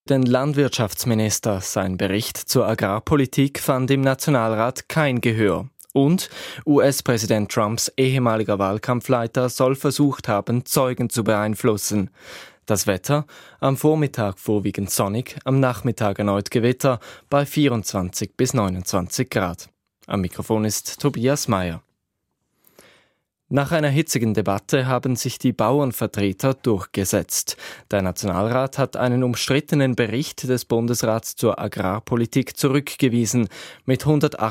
den Landwirtschaftsminister. Sein Bericht zur Agrarpolitik fand im Nationalrat kein Gehör. Und US-Präsident Trumps ehemaliger Wahlkampfleiter soll versucht haben, Zeugen zu beeinflussen. Das Wetter: am Vormittag vorwiegend sonnig, am Nachmittag erneut Gewitter bei 24 bis 29 Grad. Am Mikrofon ist Tobias Meyer. Nach einer hitzigen Debatte haben sich die Bauernvertreter durchgesetzt. Der Nationalrat hat einen umstrittenen Bericht des Bundesrats zur Agrarpolitik zurückgewiesen, mit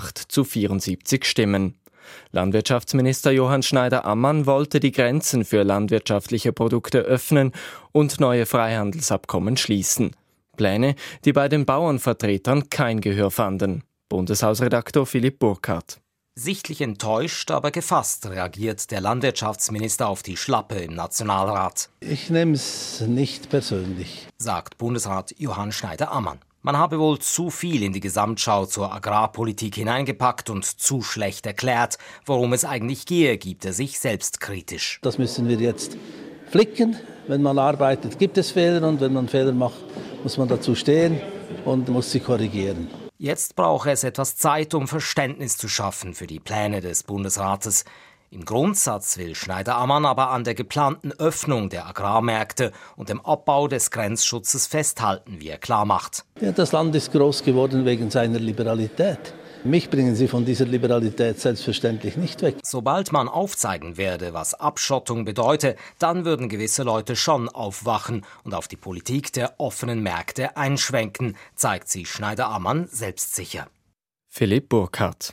108-74 Stimmen. Landwirtschaftsminister Johann Schneider-Ammann wollte die Grenzen für landwirtschaftliche Produkte öffnen und neue Freihandelsabkommen schließen. Pläne, die bei den Bauernvertretern kein Gehör fanden. Bundeshausredaktor Philipp Burkhardt. Sichtlich enttäuscht, aber gefasst reagiert der Landwirtschaftsminister auf die Schlappe im Nationalrat. Ich nehme es nicht persönlich, sagt Bundesrat Johann Schneider-Ammann. Man habe wohl zu viel in die Gesamtschau zur Agrarpolitik hineingepackt und zu schlecht erklärt. Worum es eigentlich gehe, gibt er sich selbstkritisch. Das müssen wir jetzt flicken. Wenn man arbeitet, gibt es Fehler und wenn man Fehler macht, muss man dazu stehen und muss sie korrigieren. Jetzt brauche es etwas Zeit, um Verständnis zu schaffen für die Pläne des Bundesrates. Im Grundsatz will Schneider-Ammann aber an der geplanten Öffnung der Agrarmärkte und dem Abbau des Grenzschutzes festhalten, wie er klarmacht. Ja, das Land ist groß geworden wegen seiner Liberalität. Mich bringen Sie von dieser Liberalität selbstverständlich nicht weg. Sobald man aufzeigen werde, was Abschottung bedeute, dann würden gewisse Leute schon aufwachen und auf die Politik der offenen Märkte einschwenken, zeigt sich Schneider-Ammann selbstsicher. Philipp Burkhardt.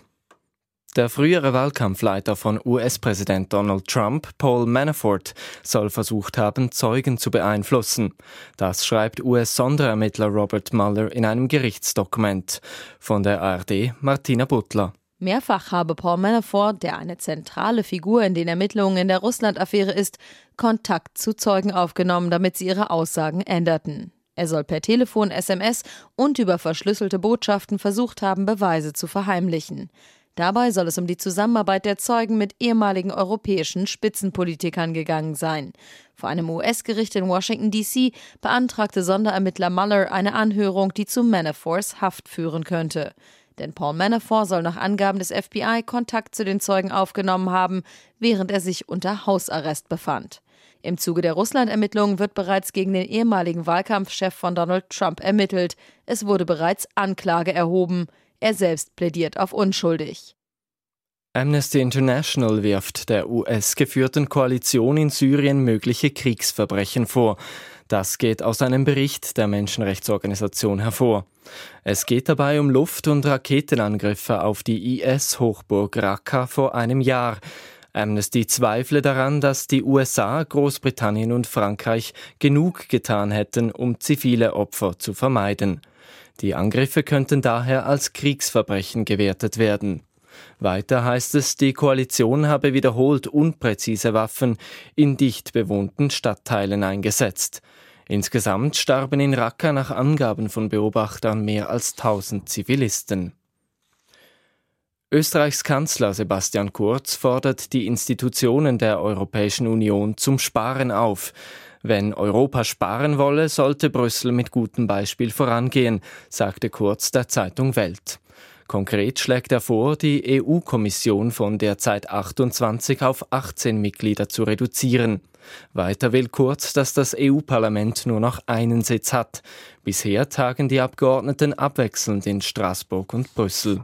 Der frühere Wahlkampfleiter von US-Präsident Donald Trump, Paul Manafort, soll versucht haben, Zeugen zu beeinflussen. Das schreibt US-Sonderermittler Robert Mueller in einem Gerichtsdokument. Von der ARD Martina Butler. Mehrfach habe Paul Manafort, der eine zentrale Figur in den Ermittlungen in der Russland-Affäre ist, Kontakt zu Zeugen aufgenommen, damit sie ihre Aussagen änderten. Er soll per Telefon, SMS und über verschlüsselte Botschaften versucht haben, Beweise zu verheimlichen. Dabei soll es um die Zusammenarbeit der Zeugen mit ehemaligen europäischen Spitzenpolitikern gegangen sein. Vor einem US-Gericht in Washington, D.C. beantragte Sonderermittler Mueller eine Anhörung, die zu Manaforts Haft führen könnte. Denn Paul Manafort soll nach Angaben des FBI Kontakt zu den Zeugen aufgenommen haben, während er sich unter Hausarrest befand. Im Zuge der Russland-Ermittlungen wird bereits gegen den ehemaligen Wahlkampfchef von Donald Trump ermittelt. Es wurde bereits Anklage erhoben. Er selbst plädiert auf unschuldig. Amnesty International wirft der US-geführten Koalition in Syrien mögliche Kriegsverbrechen vor. Das geht aus einem Bericht der Menschenrechtsorganisation hervor. Es geht dabei um Luft- und Raketenangriffe auf die IS-Hochburg Raqqa vor einem Jahr. Amnesty zweifle daran, dass die USA, Großbritannien und Frankreich genug getan hätten, um zivile Opfer zu vermeiden. Die Angriffe könnten daher als Kriegsverbrechen gewertet werden. Weiter heißt es, die Koalition habe wiederholt unpräzise Waffen in dicht bewohnten Stadtteilen eingesetzt. Insgesamt starben in Raqqa nach Angaben von Beobachtern mehr als 1000 Zivilisten. Österreichs Kanzler Sebastian Kurz fordert die Institutionen der Europäischen Union zum Sparen auf. Wenn Europa sparen wolle, sollte Brüssel mit gutem Beispiel vorangehen, sagte Kurz der Zeitung Welt. Konkret schlägt er vor, die EU-Kommission von derzeit 28 auf 18 Mitglieder zu reduzieren. Weiter will Kurz, dass das EU-Parlament nur noch einen Sitz hat. Bisher tagen die Abgeordneten abwechselnd in Straßburg und Brüssel.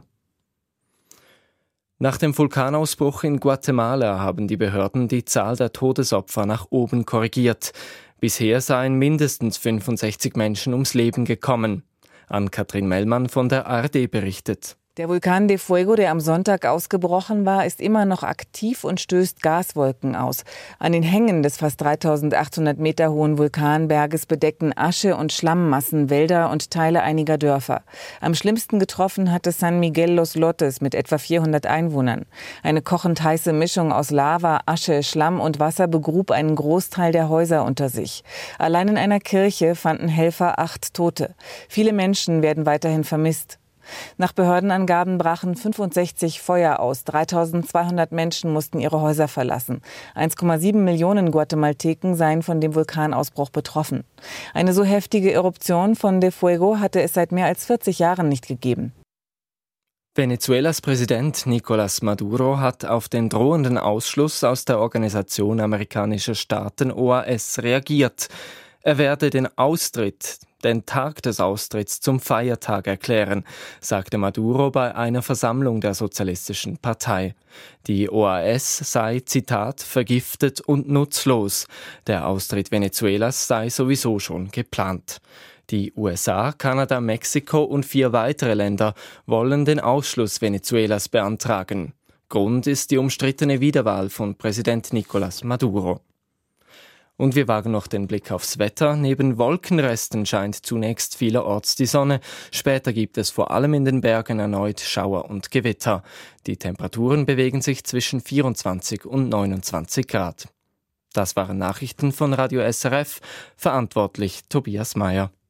Nach dem Vulkanausbruch in Guatemala haben die Behörden die Zahl der Todesopfer nach oben korrigiert. Bisher seien mindestens 65 Menschen ums Leben gekommen. Ann-Kathrin Mellmann von der ARD berichtet. Der Vulkan de Fuego, der am Sonntag ausgebrochen war, ist immer noch aktiv und stößt Gaswolken aus. An den Hängen des fast 3800 Meter hohen Vulkanberges bedeckten Asche- und Schlammmassen Wälder und Teile einiger Dörfer. Am schlimmsten getroffen hatte San Miguel Los Lotes mit etwa 400 Einwohnern. Eine kochend heiße Mischung aus Lava, Asche, Schlamm und Wasser begrub einen Großteil der Häuser unter sich. Allein in einer Kirche fanden Helfer 8 Tote. Viele Menschen werden weiterhin vermisst. Nach Behördenangaben brachen 65 Feuer aus. 3.200 Menschen mussten ihre Häuser verlassen. 1,7 Millionen Guatemalteken seien von dem Vulkanausbruch betroffen. Eine so heftige Eruption von de Fuego hatte es seit mehr als 40 Jahren nicht gegeben. Venezuelas Präsident Nicolás Maduro hat auf den drohenden Ausschluss aus der Organisation amerikanischer Staaten OAS reagiert. Er werde den Tag des Austritts zum Feiertag erklären, sagte Maduro bei einer Versammlung der Sozialistischen Partei. Die OAS sei, Zitat, vergiftet und nutzlos. Der Austritt Venezuelas sei sowieso schon geplant. Die USA, Kanada, Mexiko und 4 weitere Länder wollen den Ausschluss Venezuelas beantragen. Grund ist die umstrittene Wiederwahl von Präsident Nicolás Maduro. Und wir wagen noch den Blick aufs Wetter. Neben Wolkenresten scheint zunächst vielerorts die Sonne. Später gibt es vor allem in den Bergen erneut Schauer und Gewitter. Die Temperaturen bewegen sich zwischen 24 und 29 Grad. Das waren Nachrichten von Radio SRF. Verantwortlich Tobias Meyer.